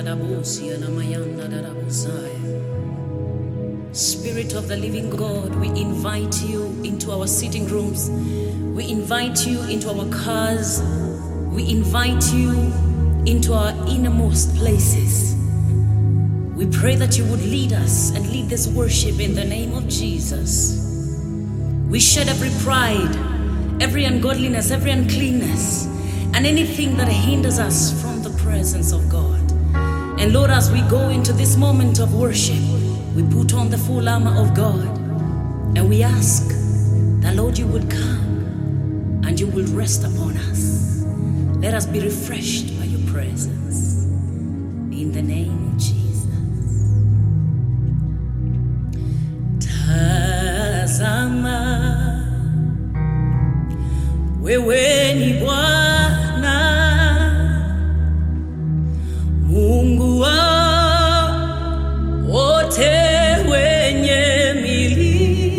Spirit of the living God, we invite you into our sitting rooms. We invite you into our cars. We invite you into our innermost places. We pray that you would lead us and lead this worship in the name of Jesus. We shed every pride, every ungodliness, every uncleanness, and anything that hinders us from the presence of God. And Lord, as we go into this moment of worship, we put on the full armor of God, and we ask that, Lord, you would come and you will rest upon us. Let us be refreshed by your presence. In the name of Jesus. Tazama, wewe ni Bwana, Mungu wa wote wenye mili.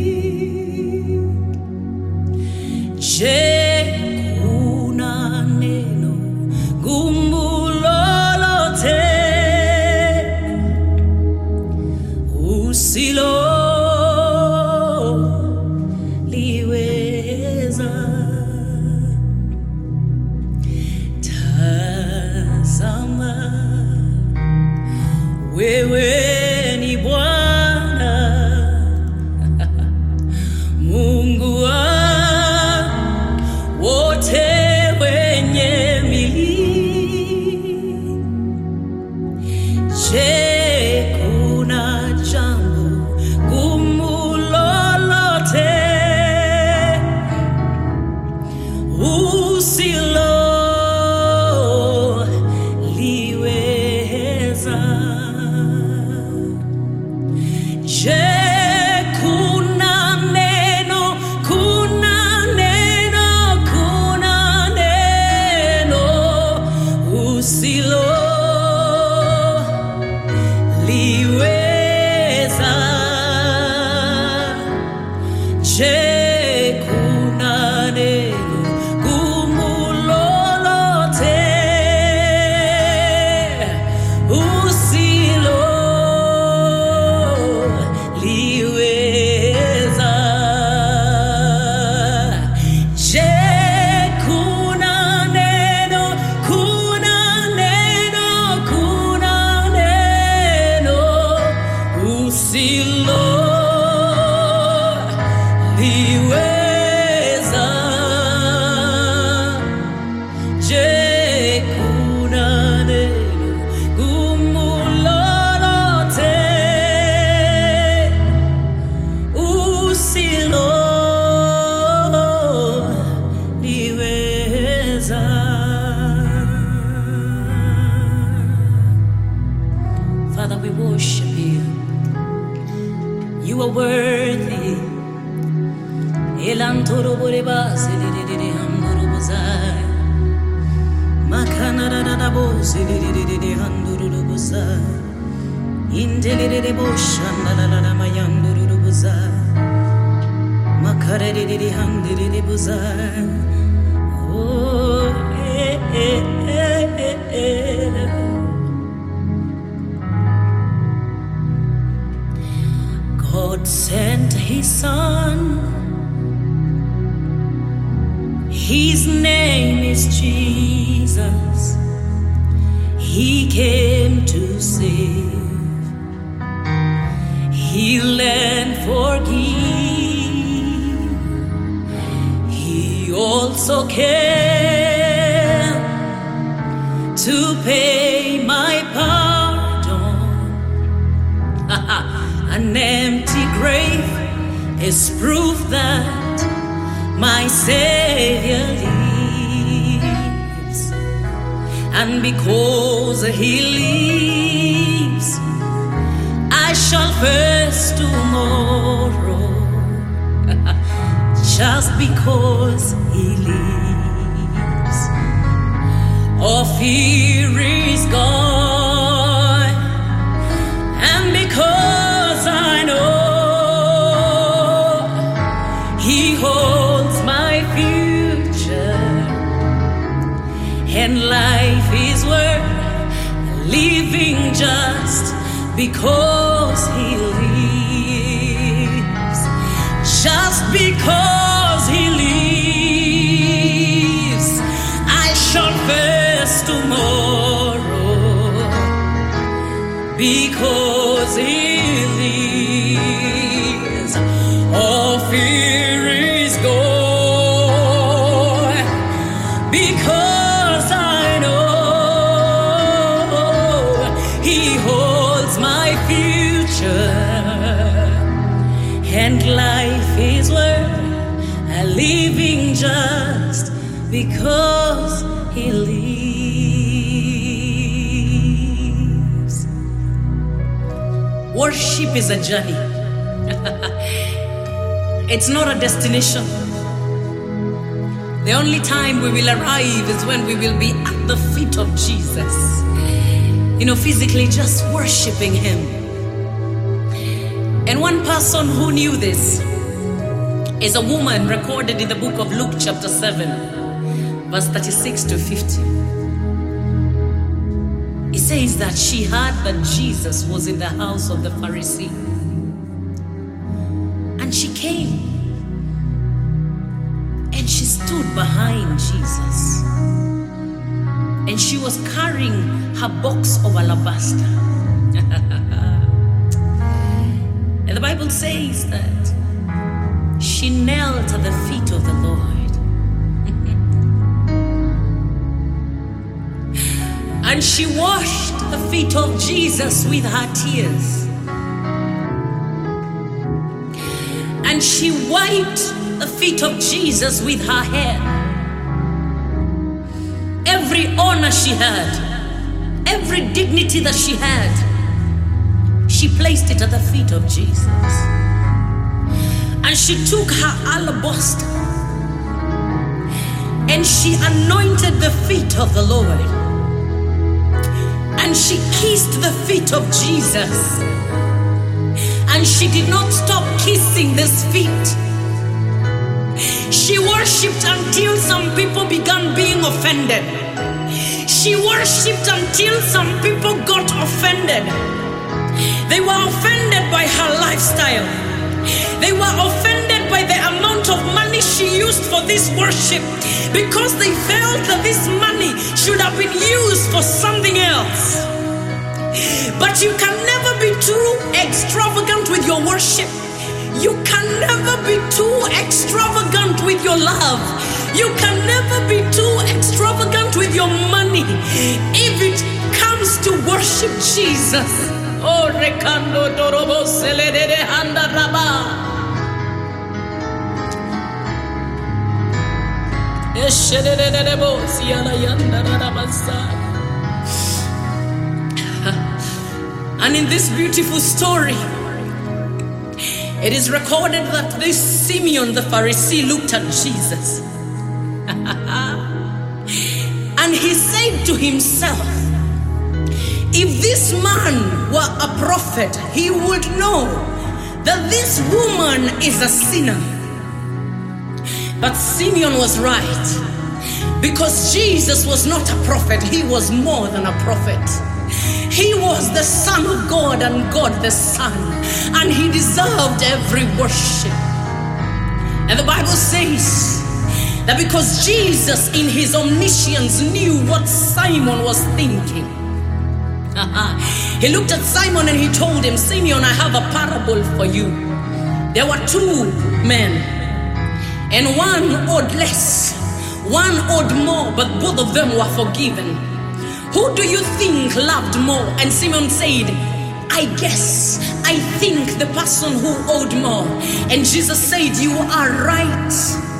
Je, kuna neno gumu lolote usiloliweza? Tazama, wewe ni Bwana, Mungu wa wote wenye mili. Je, kuna jambo gumu lolote usiloliweza? Je, kuna neno usiloliweza? Je, kuna neno gumu lolote usiloliweza? Je, kuna neno usiloliweza? Je, kuna neno gumu lolote usiloliweza? Father, we worship you. You are worthy. Elantoro boreba selidede handoro bozai. Makana da bo selidede handoro bozai. Indelede boshanda la mayandoro bozai. Makare de handere bozai. Oh, God sent his son. His name is Jesus. He came to save, heal and forgive. He also came to pay my pardon. An empty grave is proof that my Savior lives, and because he lives, I shall face tomorrow. Just because he lives, all fear is gone, and because I know he holds my future, and life is worth living just because he lives. Just because he lives, I shall face tomorrow. Because he lives, all fear is gone. Because I know he holds my future, and life is worth a living just because he lives. Worship is a journey. It's not a destination. The only time we will arrive is when we will be at the feet of Jesus. Physically just worshiping him. And one person who knew this is a woman recorded in the book of Luke chapter 7, verse 36 to 50. It says that she heard that Jesus was in the house of the Pharisee. And she came and she stood behind Jesus. And she was carrying her box of alabaster. And the Bible says that she knelt at the feet of the Lord. And she washed the feet of Jesus with her tears. And she wiped the feet of Jesus with her hair. Every honor she had, every dignity that she had, she placed it at the feet of Jesus. And she took her alabaster and she anointed the feet of the Lord. And she kissed the feet of Jesus. And she did not stop kissing these feet. She worshipped until some people began being offended. She worshipped until some people got offended. They were offended by her lifestyle. They were offended by the amount of money she used for this worship, because they felt that this money should have been used for something else. But you can never be too extravagant with your worship. You can never be too extravagant with your love. You can never be too extravagant with your money if it comes to worship Jesus. Oh, Rekando Dorobo Seledede Handa Raba. Eshedededebo Siala Yanda Rabasa. And in this beautiful story, it is recorded that this Simeon the Pharisee looked at Jesus. And he said to himself, if this man were a prophet, he would know that this woman is a sinner. But Simeon was right, because Jesus was not a prophet, he was more than a prophet. He was the Son of God and God the Son, and he deserved every worship. And the Bible says that because Jesus in his omniscience knew what Simon was thinking, he looked at Simon and he told him, Simeon, I have a parable for you. There were two men, and one owed less, one owed more, but both of them were forgiven. Who do you think loved more? And Simon said, I think the person who owed more. And Jesus said, you are right.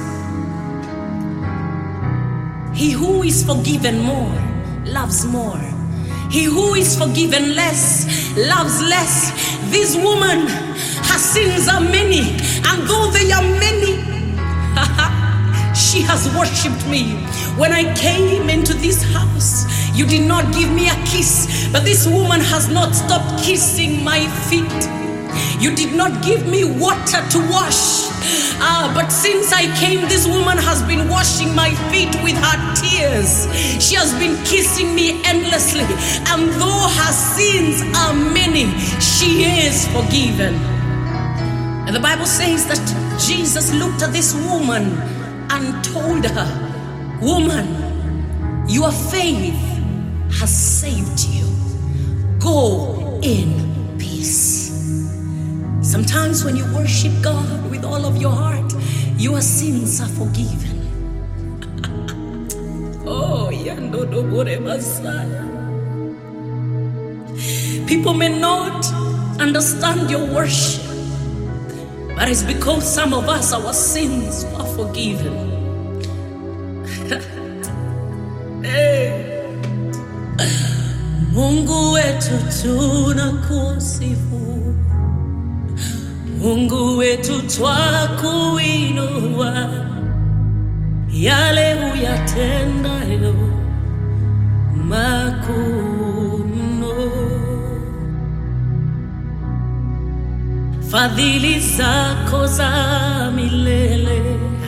He who is forgiven more loves more. He who is forgiven less loves less. This woman, her sins are many, and though they are many, she has worshipped me. When I came into this house, you did not give me a kiss, but this woman has not stopped kissing my feet. You did not give me water to wash, but since I came, this woman has been washing my feet with her tears. years, she has been kissing me endlessly. And though her sins are many, she is forgiven. And the Bible says that Jesus looked at this woman and told her, "Woman, your faith has saved you. Go in peace." Sometimes when you worship God with all of your heart, your sins are forgiven. Oh, Messiah. People may not understand your worship, but it's because some of us, our sins are forgiven. Hey. Mungu wetu tunakusifu, Mungu wetu twakuinua, yale uyatendayo makuu mno. Fadhili zako za milele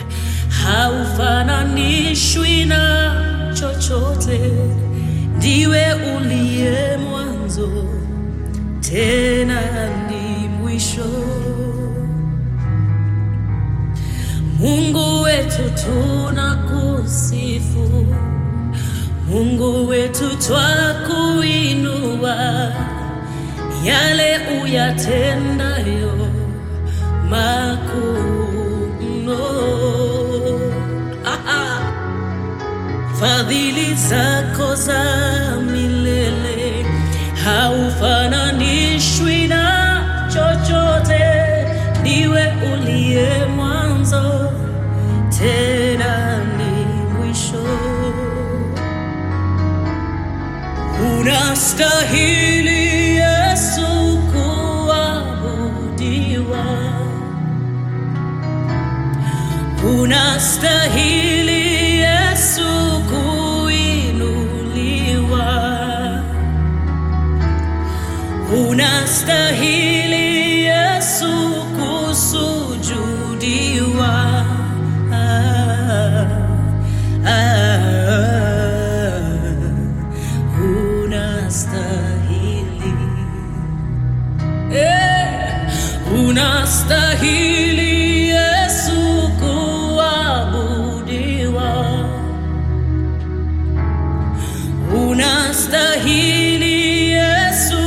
haufananishwi na chochote. Ndiwe uliye mwanzo tena ni mwisho. Mungu wetu tunakusifu, Mungu wetu twakuinua, yale uyatendayo makuu mno. Fadhili zako za milele haufananishwi na chochote. Ndiwe uliye mwanzo tena ni mwisho. Unastahili Yesu kuabudiwa, unastahili Yesu kuinuliwa, unastahili Yesu kusujudiwa. Unastahili, unastahili Yesu kuabudiwa, unastahili Yesu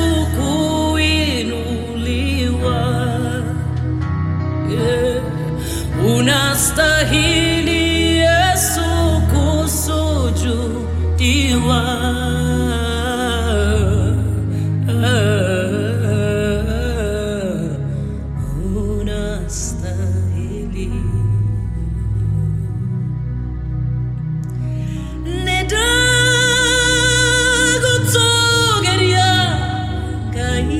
kuinuliwa, unastahili Yesu kusujudiwa. Unastahili. Nedagutogeria gai.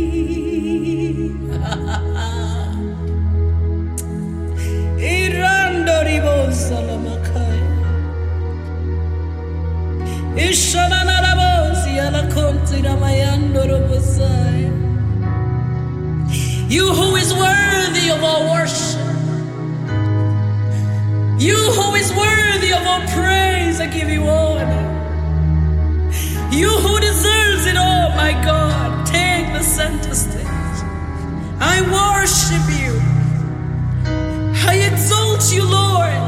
Irandoribo salamakai. Ishananarabosi alakonti ramayandorobosai. You who is worthy of our worship, you who is worthy of our praise, I give you honor. You who deserves it all, my God, take the center stage. I worship you. I exalt you, Lord.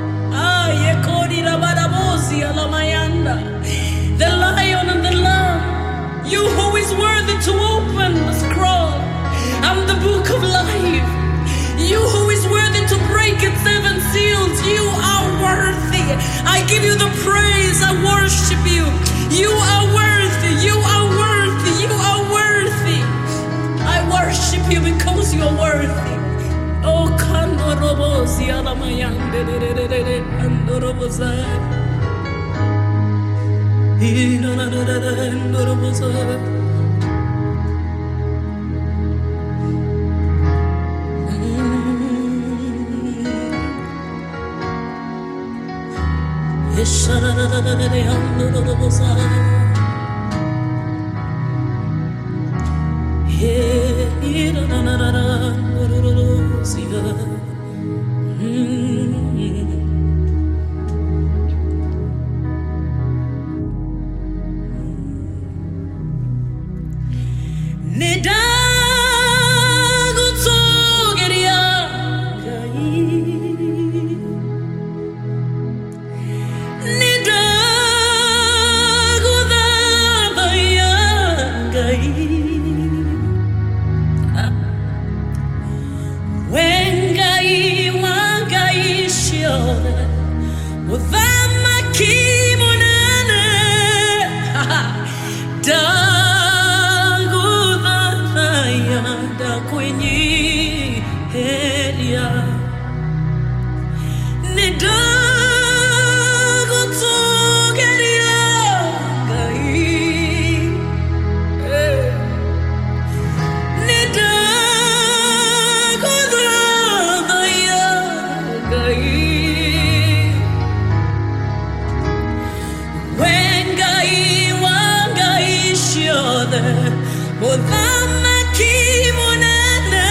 The Lion and the Lamb, you who is worthy to open the scroll and the book of life, you who is worthy to break its 7 seals, you are worthy. I give you the praise, I worship you. You are worthy, you are worthy, you are worthy. I worship you because you are worthy. Oh, Kandorobosi Alamayande Andorobosai. Nidagutsogeria gai. Nidagudabaya gai. Wengai wagai shione Wudhama kimonane Dagudabaya da kwenye heria Nidagutsogeria gai. Nidagudabaya gai. Wengai wagai shione Wudhama kimonane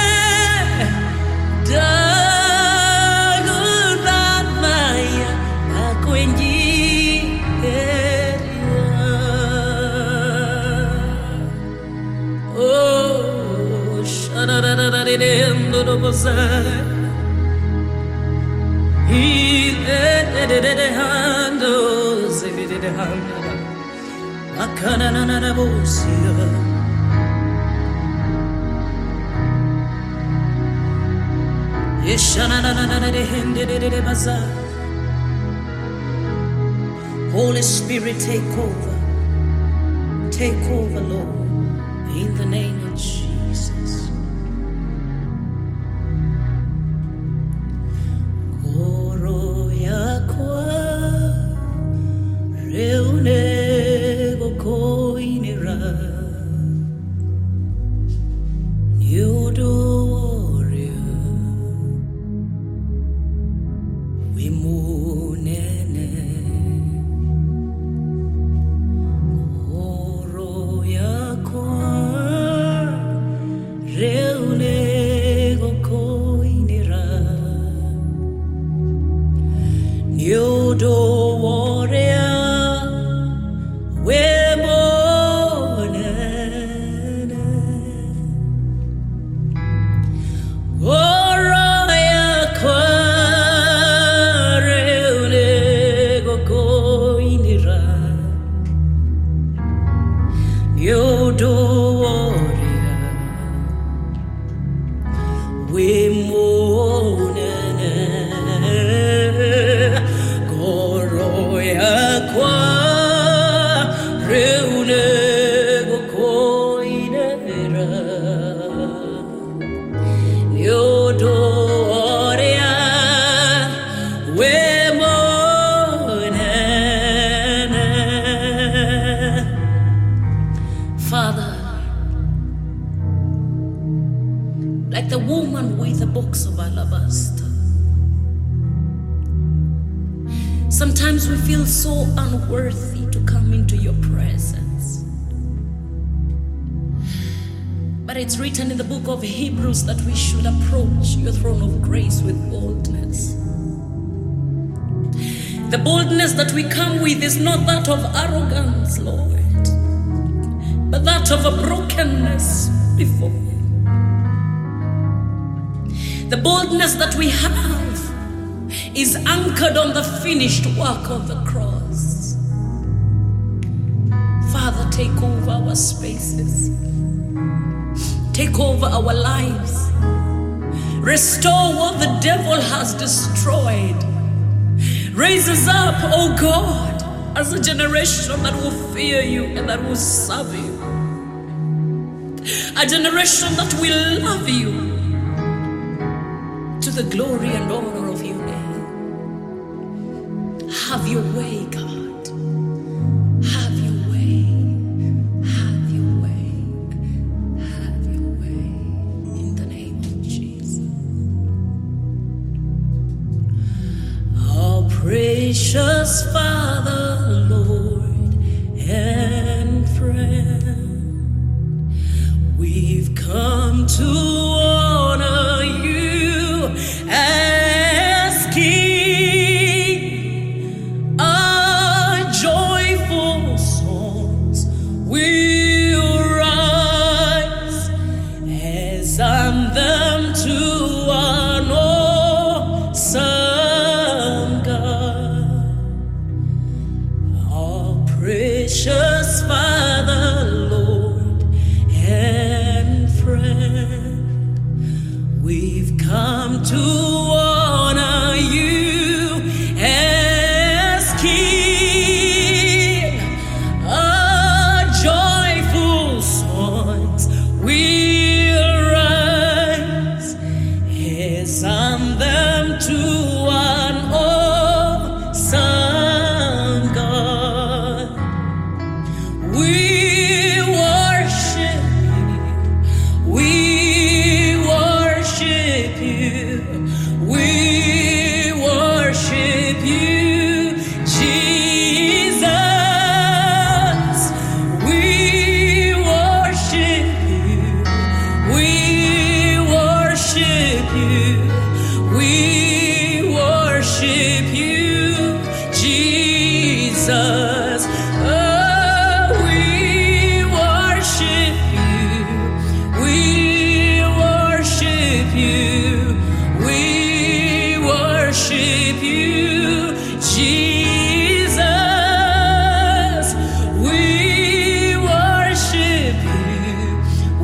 Dagudabaya da kwenye heria. Oh, shadadadadadidendodobozai. Hando, zebidehanda, akanananabosia. Yeshananananadehende. Holy Spirit, take over. Take over, Lord, in the name of Jesus. Goro yakwa reune gokoinira Nyodoria wimunene Goro yakwa reune gokoinira Nyodoria wemonene Goro yakwa reune gokoinira Nyodoria wemonene Goro yakwa reune gokoinira Nyodoria wemonene. Father, like the woman with a box of alabaster, sometimes we feel so unworthy to come into your presence. But it's written in the book of Hebrews that we should approach your throne of grace with boldness. The boldness that we come with is not that of arrogance, Lord, but that of a brokenness before you. The boldness that we have is anchored on the finished work of the cross. Father, take over our spaces. Take over our lives. Restore what the devil has destroyed. Raise us up, oh God, as a generation that will fear you and that will serve you. A generation that will love you to the glory and honor of your name. Have your way, God. Have your way. Have your way. Have your way. In the name of Jesus. Our precious Father, Lord, and friend, we've come to honor you as King. Our joyful songs will rise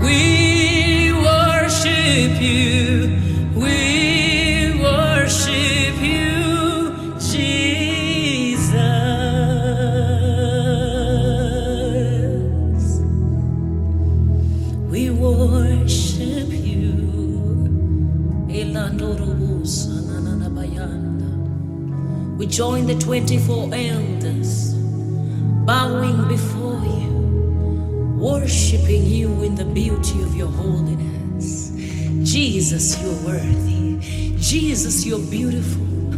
We worship you. We worship you, Jesus. We worship you. We join the 24 elders, bowing before you, worshiping you in the beauty of your holiness. Jesus, you're worthy. Jesus, you're beautiful.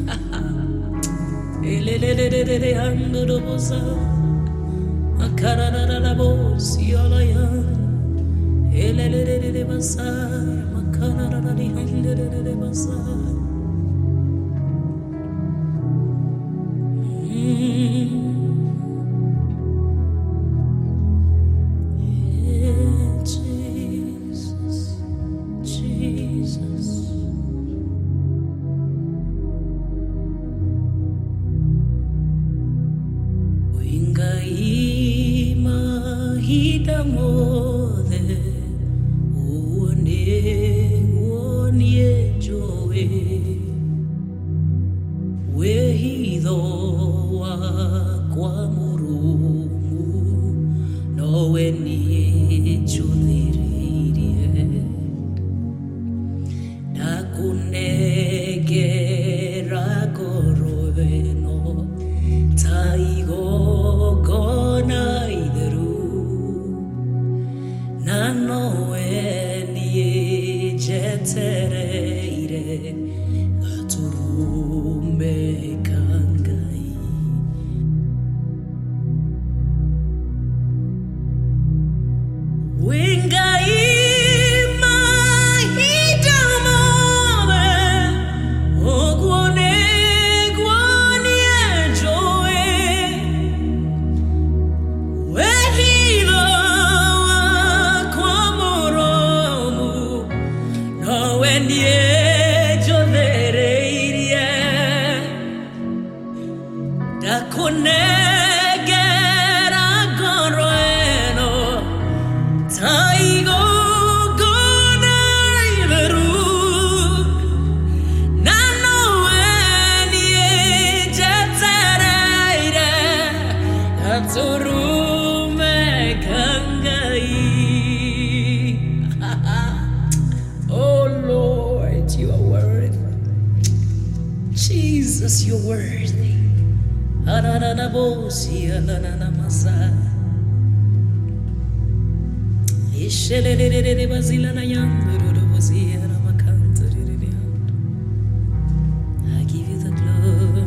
Oh Lord, you are worthy. Jesus, you're worthy. I give you the glory.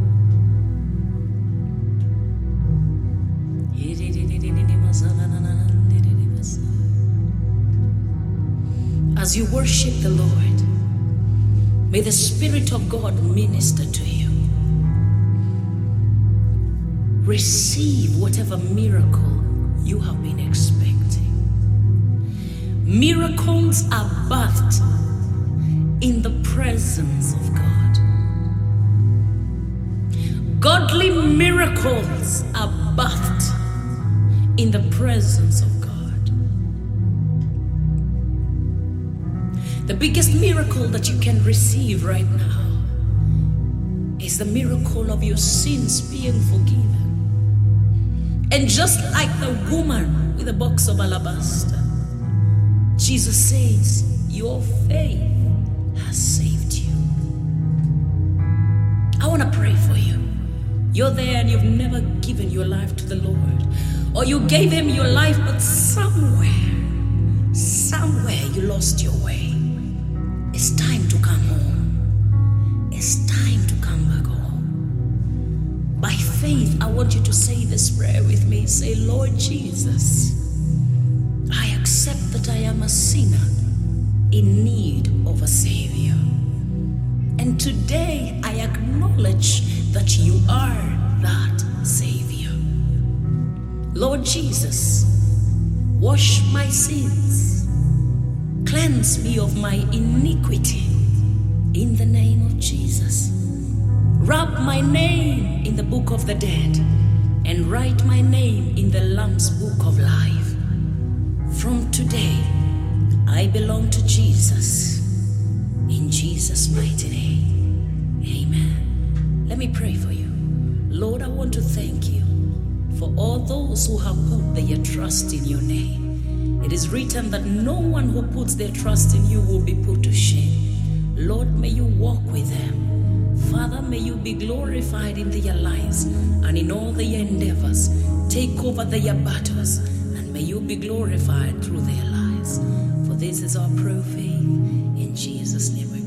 As you worship the Lord, may the Spirit of God minister to you. Receive whatever miracle you have been expecting. Miracles are birthed in the presence of God. Godly miracles are birthed in the presence of God. The biggest miracle that you can receive right now is the miracle of your sins being forgiven. And just like the woman with a box of alabaster, Jesus says, your faith has saved you. I want to pray for you. You're there and you've never given your life to the Lord. Or you gave him your life, but somewhere you lost your way. It's time to come home. It's time to come back home. By faith, I want you to say this prayer with me. Say, Lord Jesus, I accept that I am a sinner in need of a Savior. And today I acknowledge that you are that Savior. Lord Jesus, wash my sins. Cleanse me of my iniquity in the name of Jesus. Wrap my name in the book of the dead and write my name in the Lamb's book of life. From today, I belong to Jesus. In Jesus' mighty name, amen. Let me pray for you. Lord, I want to thank you for all those who have put their trust in your name. It is written that no one who puts their trust in you will be put to shame. Lord, may you walk with them. Father, may you be glorified in their lives and in all their endeavors. Take over their battles, and may you be glorified through their lives. For this is our prayer, faith. In Jesus' name we